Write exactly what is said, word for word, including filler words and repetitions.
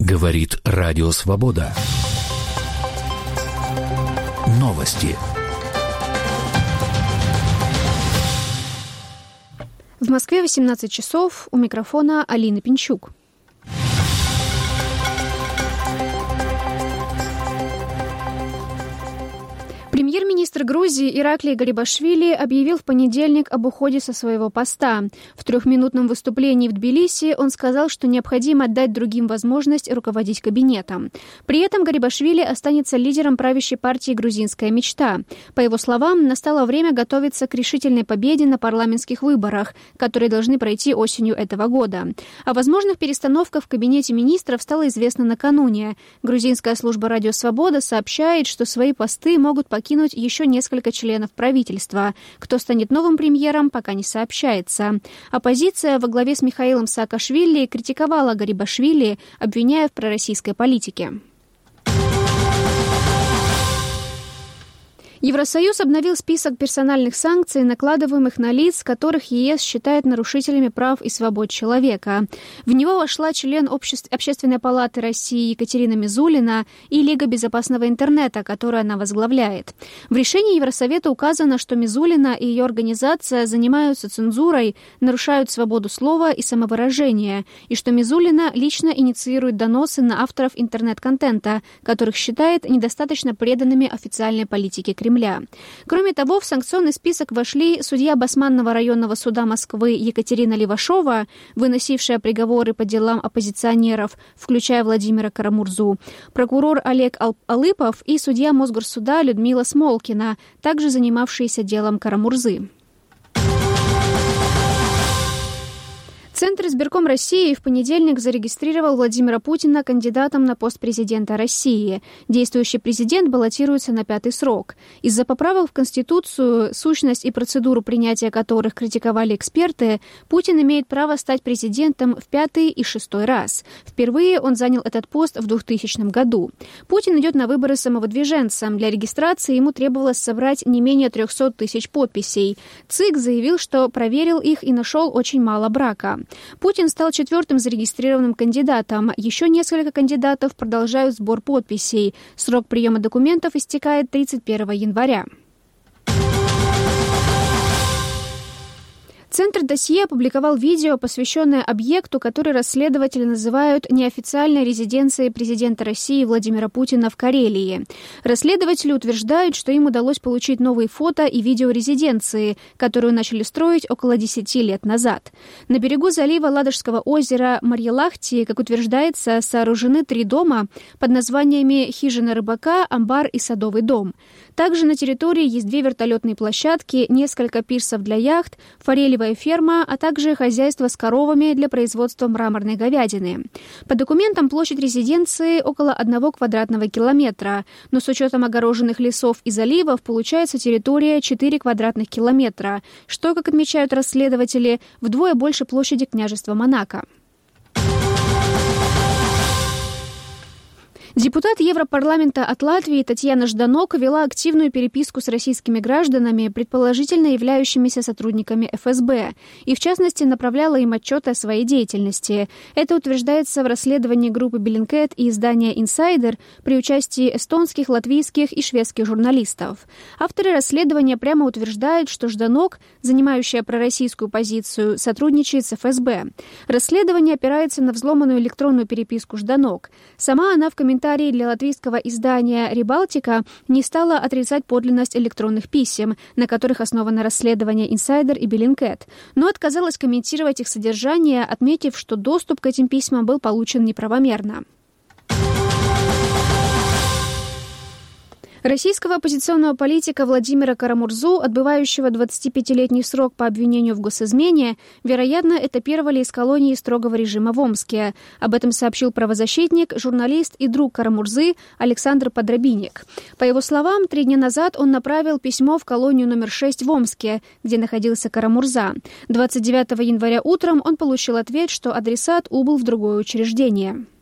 Говорит Радио Свобода. Новости. В Москве восемнадцать часов. У микрофона Алина Пинчук. Премьер-министр Грузии Ираклий Гарибашвили объявил в понедельник об уходе со своего поста. В трехминутном выступлении в Тбилиси он сказал, что необходимо дать другим возможность руководить кабинетом. При этом Гарибашвили останется лидером правящей партии «Грузинская мечта». По его словам, настало время готовиться к решительной победе на парламентских выборах, которые должны пройти осенью этого года. О возможных перестановках в кабинете министров стало известно накануне. Грузинская служба «Радио Свобода» сообщает, что свои посты могут покинуть покинуть еще несколько членов правительства. Кто станет новым премьером, пока не сообщается. Оппозиция во главе с Михаилом Саакашвили критиковала Гарибашвили, обвиняя в пророссийской политике. Евросоюз обновил список персональных санкций, накладываемых на лиц, которых ЕС считает нарушителями прав и свобод человека. В него вошла член Обществ... Общественной палаты России Екатерина Мизулина и Лига безопасного интернета, которую она возглавляет. В решении Евросовета указано, что Мизулина и ее организация занимаются цензурой, нарушают свободу слова и самовыражения, и что Мизулина лично инициирует доносы на авторов интернет-контента, которых считает недостаточно преданными официальной политике Кремля. Кроме того, в санкционный список вошли судья Басманного районного суда Москвы Екатерина Левашова, выносившая приговоры по делам оппозиционеров, включая Владимира Карамурзу, прокурор Олег Алыпов и судья Мосгорсуда Людмила Смолкина, также занимавшиеся делом Карамурзы. Центр избирком России в понедельник зарегистрировал Владимира Путина кандидатом на пост президента России. Действующий президент баллотируется на пятый срок. Из-за поправок в Конституцию, сущность и процедуру принятия которых критиковали эксперты, Путин имеет право стать президентом в пятый и шестой раз. Впервые он занял этот пост в двухтысячном году. Путин идет на выборы самовыдвиженцем. Для регистрации ему требовалось собрать не менее триста тысяч подписей. ЦИК заявил, что проверил их и нашел очень мало брака. Путин стал четвертым зарегистрированным кандидатом. Еще несколько кандидатов продолжают сбор подписей. Срок приема документов истекает тридцать первого января. Центр «Досье» опубликовал видео, посвященное объекту, который расследователи называют неофициальной резиденцией президента России Владимира Путина в Карелии. Расследователи утверждают, что им удалось получить новые фото и видео резиденции, которую начали строить около десяти лет назад. На берегу залива Ладожского озера Марьелахти, как утверждается, сооружены три дома под названиями «Хижина рыбака», «Амбар» и «Садовый дом». Также на территории есть две вертолетные площадки, несколько пирсов для яхт, форелевая ферма, а также хозяйство с коровами для производства мраморной говядины. По документам площадь резиденции около одного квадратного километра, но с учетом огороженных лесов и заливов получается территория четыре квадратных километра, что, как отмечают расследователи, вдвое больше площади княжества Монако. Депутат Европарламента от Латвии Татьяна Жданока вела активную переписку с российскими гражданами, предположительно являющимися сотрудниками эф эс бэ, и в частности направляла им отчеты о своей деятельности. Это утверждается в расследовании группы Bellingcat и издания «Инсайдер» при участии эстонских, латвийских и шведских журналистов. Авторы расследования прямо утверждают, что Жданок, занимающая пророссийскую позицию, сотрудничает с эф эс бэ. Расследование опирается на взломанную электронную переписку Жданок. Сама она в комментариях для латвийского издания «Рибалтика» не стала отрицать подлинность электронных писем, на которых основано расследование «Инсайдер» и Bellingcat, но отказалась комментировать их содержание, отметив, что доступ к этим письмам был получен неправомерно. Российского оппозиционного политика Владимира Карамурзу, отбывающего двадцатипятилетний срок по обвинению в госизмене, вероятно, этапировали из колонии строгого режима в Омске. Об этом сообщил правозащитник, журналист и друг Карамурзы Александр Подробинник. По его словам, три дня назад он направил письмо в колонию номер шесть в Омске, где находился Карамурза. двадцать девятого января утром он получил ответ, что адресат убыл в другое учреждение.